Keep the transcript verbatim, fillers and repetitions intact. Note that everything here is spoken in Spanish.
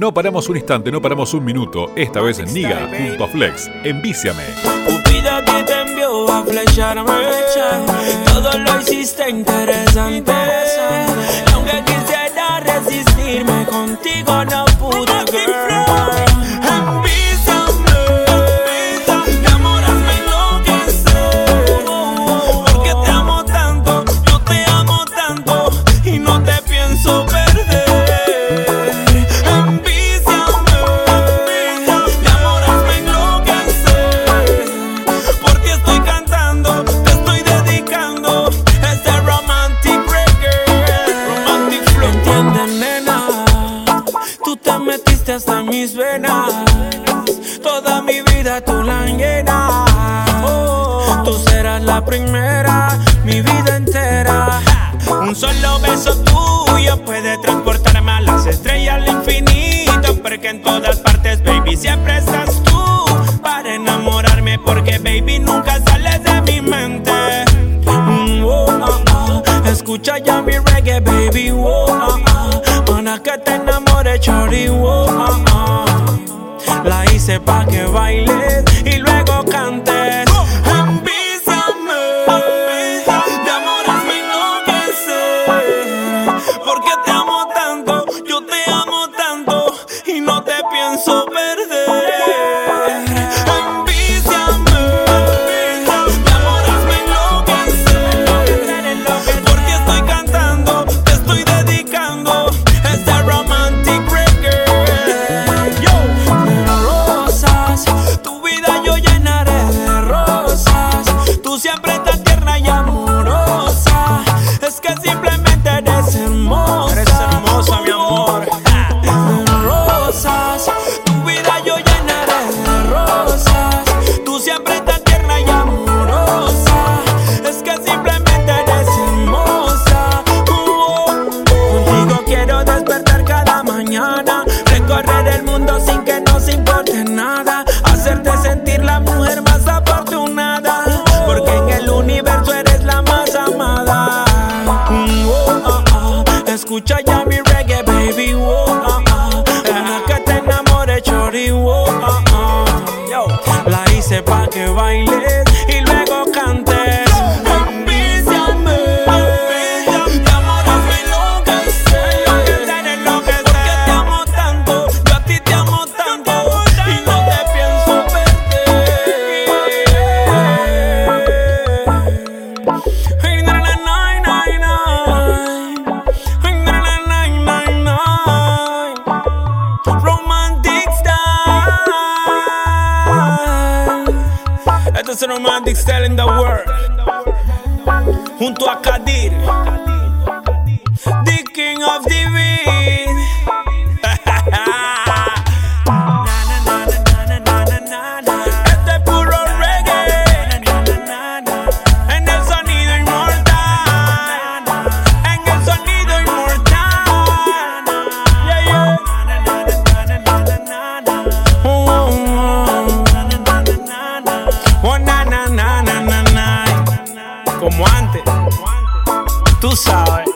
No paramos un instante, no paramos un minuto. Esta vez en Niga junto a Flex. Envíciame. Cupido que te envió a flecharme. Todo lo hiciste interesante. Aunque quisiera resistirme, contigo no pude, girl. Hasta mis venas, toda mi vida tú la llenas. Oh, tú serás la primera, mi vida entera. Un solo beso tuyo puede transportarme a las estrellas, al infinito. Porque en todas partes, baby, siempre estás tú para enamorarme. Porque, baby, nunca sales de mi mente. Mm, oh, oh, oh. Escucha ya mi reggae, baby. Oh, oh, oh. Para que te enamore, chori. Oh, oh, oh. La hice pa' que bailes y luego cantes. Envíciame, de amor hazme enloquecer. Porque te amo tanto, yo te amo tanto y no te pienso perder. Envíciame, de amor hazme enloquecer. Porque estoy cantando, te estoy dedicando este romantic reggae. Yo, de rosas, tu vida yo llenaré de rosas. Tú siempre estás tierna y amorosa. Es que simplemente eres hermosa. Eres hermosa, mi amor. De rosas, tu vida yo llenaré de rosas. Tú siempre estás tierna y amorosa. Es que simplemente eres hermosa. Uh, contigo quiero despertar cada mañana, recorrer el mundo sin que nos importe nada, hacerte sentir la mujer más afortunada, porque en el universo eres la más amada. Mm, oh, oh, oh. Escucha ya mi reggae, baby. Oh, oh, oh. Una que te enamore, chori. Oh, oh, oh. Yo, la hice pa' que bailes y luego cantes. Envíciame, de amor hazme enloquecer. Porque te amo tanto, yo a ti te amo tanto y no te pienso perder. Ay, na, na, na, na, na. Ay, na, na, na, na, na. Romantic style. Esto es el romantic style in the world. Junto a Kadir, the king of the beat. Este es puro reggae en el sonido inmortal. En el sonido inmortal. Yeah, yeah. Oh, oh, oh. Oh, na, na, na, na, na, na. Como antes, tú sabes.